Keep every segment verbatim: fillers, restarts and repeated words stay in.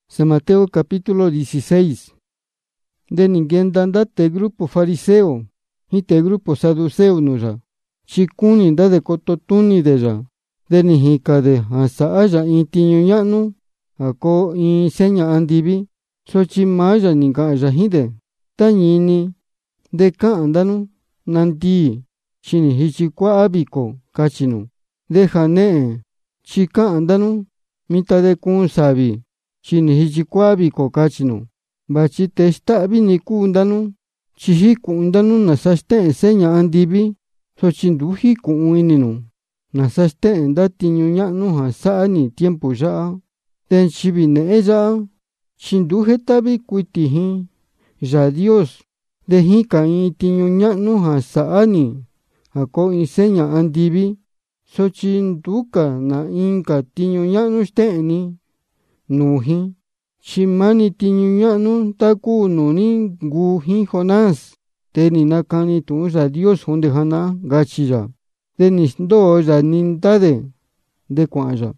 San Mateo capítulo dieciséis. De ninguém danda te grupo fariseo, y te grupo saduceo nuja. Chikuni da de kototuni deja. De nihika de hasa aya intiño yanu, ako in seña andivi, sochi maya ninga aya hide. Tañini, de ka andanu, nandi, chini hichikwa abiko, kachinu. De hane, chika andanu, mita de kun sabi. Chini hichikwabi ko kachinu. Bachi testabi ni kundanu. Chihi kundanu nasaste enseña andibi. So chinduhi kuininu. Nasaste endati nyunyanu hasani tiempo ya. Ten chibi ne ella. Chinduhe tabi kuitihi. Ya Dios. Dehi ka iti nyunyanu hasani. Ako enseña andibi. So chinduka na inka tinyunyanu steni. Nuhi, chimani tiñuñanu taku nuni guhi Jonás. Teni nakani tuja Dios honde hana gachilla. Teni ndo ya nindade de kwaya.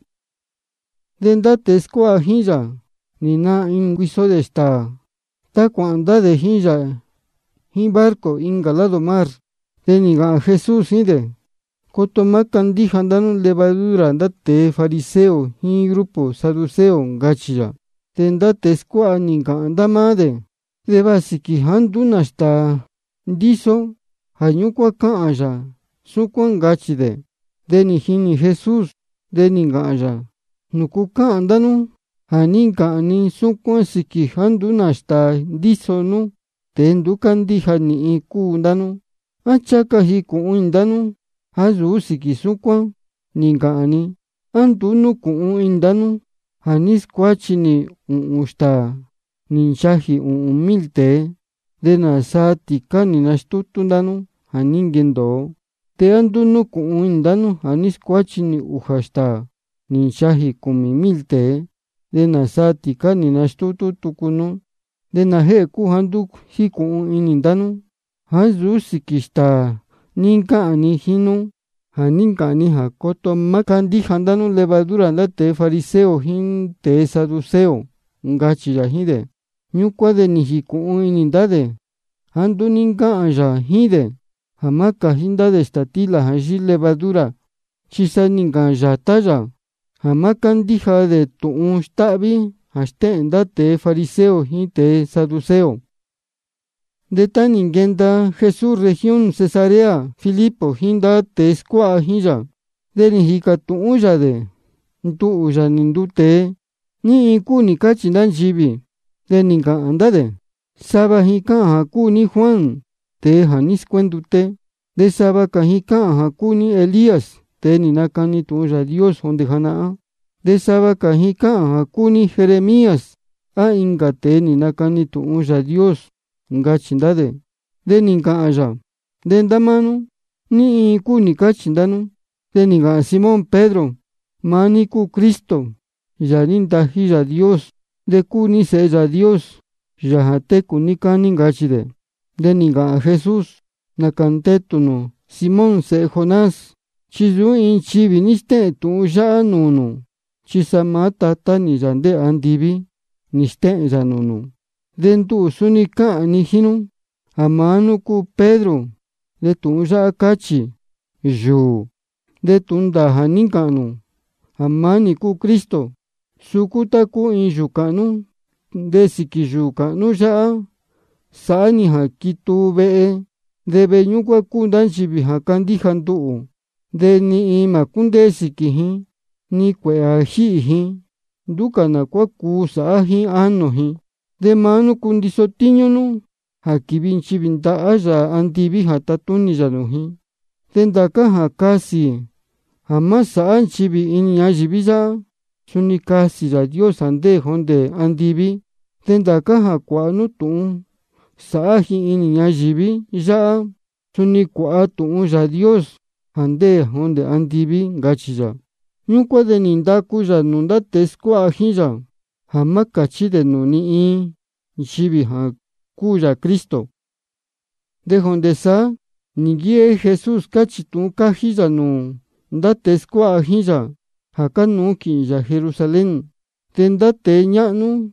Denda tescoa hija, nina inguiso de esta. Ta cuanda de hija, hin barco ingalado mar. Teni ga Jesús hide. Kotomakan dijandan levadura date fariseo y grupo saduceo gachilla. Tenda tescoa ninga andamade. Debasiki handun hasta diso hanyukwa kaaya. Sukwan gachide. Deni hini Jesús deni gaya. Nukuka andanu. Haninga ani sukwan siki handun hasta diso nu. Tendukan dihani iku andanu. Achaka hiku indanu. Hazu siki sukwan ninga ani andunu ku indanu hanis kwachini usta ninshahi umilte de nasati kani nastutundanu haningendo te andunu ku indanu hanis kwachini uhasta ninshahi kumimilte de nasati kani nastututukunu de nahe ku handuk hiku inindanu hazu sikista ninka ani hinu, haninka ani hakoto makandi handanu levadura late fariseo hin te saduceo, ngachira hide. Nyukwa de nihiku inindade, handu ninka aya hide, hamaka hindade statila haji levadura, chisa ninka aya taya, hamakandi hade tuun stabi, haste endate fariseo hin te saduceo. De tan ingenda Jesús región Cesarea Filipo hinda tescoa hija. De nihika tuuya de. Tuuya nindute. Ni iku ni kachindan chibi. De ninga andade. Saba hika haku ni Juan. Te hanis cuendute. De saba kahika haku ni Elías. Te ninakani tuuya Dios honde hanaa. De saba kahika haku ni Jeremías. A inga te ninakani tuuya Dios. Ngachindade de ninga aya de ndamanu ni iku ni kachindanu de ninga Simón Pedro maniku Cristo yarinda hija Dios de kuni seya Dios yahate kunika ningachide de ninga Jesús nakantetuno Simón se Jonás chizu in chiviniste tu ya nunu chisamata tani yande andivi niste yanunu dentu sunika ni hinu amanu ku Pedro de tunja kachi yu de tunda haninkanu amani ku Cristo sukuta ku injukanu de sikijukanu ya sani hakitu be de benyukwa kundanchi bihakandi handu de ni makunde sikihi ni kwe ahihi dukana kwa kusahi anohi de manu kundisotiño nu hakibinchi binta aya antibi hatatuni yanuhi tendaka hakasi hamasa anchibi inyajibiza suni kasi ya Dios ande honde andibi tendaka hakwanu tu saahi inyajibi ya suni kwa tu ya Dios ande honde andibi gachiya nyukwa de nindaku ya nunda tescoa hija hamaka chide nuni i chibi ha kuya Cristo. De honde sa nigie Jesús kachitu kahija nu ndatescoa hija haka nuki ya Jerusalén tenda te ñanu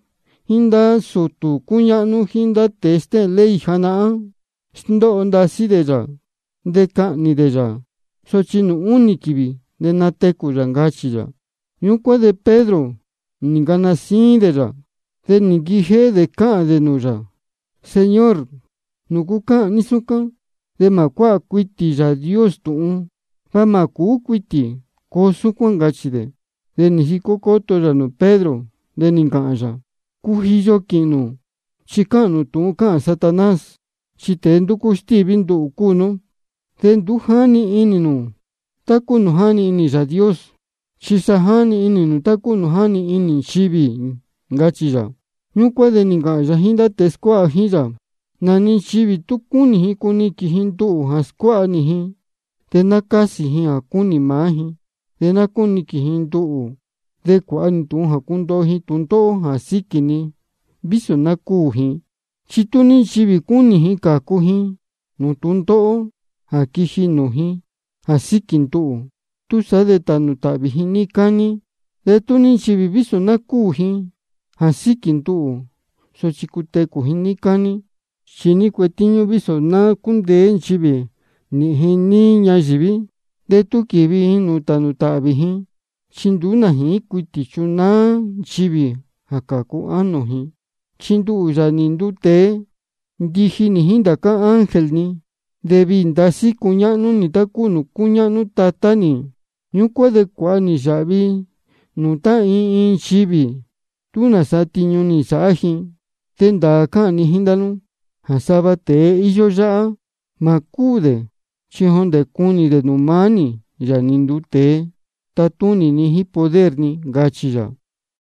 hinda sutu kuña'nu hinda teste ley jana'a sndo'o ndasi de ya nde ka'ni de ya sotyi nu uni kivi nde nateku ya ngachi ya. Yukuan de Pedro ni ngana siin de ya de ni nkije de ka'an de nu ya: Señor, nuku ka'an ni sukan de ma kua'a kuiti Yaa Dios tu'un va ma kuu kuiti ko sukuan ngachi de. De ni jiko koto ya nu Pedro de ni nka'an ya: kujiyo ki'nu tyi ka'nu tu'un ka'an Satanás, tyi tee nduku stivi ndu'u kuu nu. De ndu jani ini nu taku nu jani ini Yaa Dios, tyi sa jani ini nu taku nu jani ini nchivi, ngachi ya. Ñukuan de ni nka'an ya jin nda tee skua'a jin ya: nani nchivi tu kuni jin kuni kiji ndu'u ja skua'a ni jin, de na kasi jin ja kuni maa jin, de na kuni kiji ndu'u de kua'a ni tu'un ja kundo'o jin tundo'o ja siki ni viso na kuu jin. Tyi tu ni nchivi kuni jin kaku jin nu tundo'o ja kiji nu jin ja siki ndu'u, tusa de tanu ta'vi jin ni kani. De tu ni nchivi viso na kuu jin ja siki ndu'u, sotyi kuteku jin ni kani, tyi ni kuetiñu viso na kundee nchivi ni jin ni ñayivi. De tu kivi jin nu tanu ta'vi jin, tyi ndu na jin kuiti tyunaa nchivi ja kaku anu jin. Tyi ndu'u ya ni ndutee ndiji ni jin ndaka ángel ni, de vii ndasi kuña'nu ni taku nu kuña'nu tata ni. Ñukuan de kua'a ni ya'vi nu ta in in nchivi tu nasa tiñu ni sa'a jin. Te ndaa ka'an ni jin ndanu ja sava tee iyo ya'a ma kuu de, tyi jonde kuni de nu maa ni ya ni ndutee tatuni ni jin poder ni, ngachi ya.